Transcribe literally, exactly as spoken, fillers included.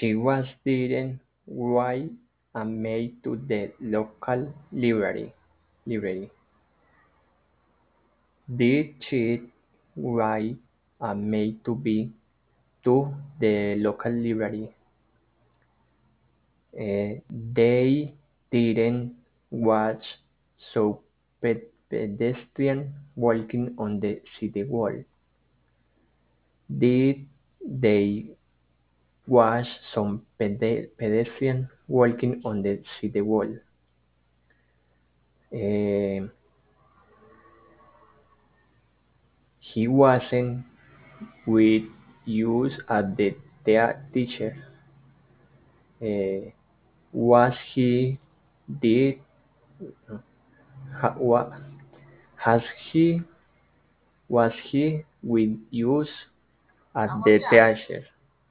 She was then write and made to the local library. library. Did she write and made to be to the local library? Uh, they didn't watch so pe- pedestrian walking on the city wall. Did they watch some pede- pedestrian walking on the city wall? Uh, he wasn't with us at the tea- teacher. Uh, was he? Did ha, wa, has he? Was he with us at the teacher?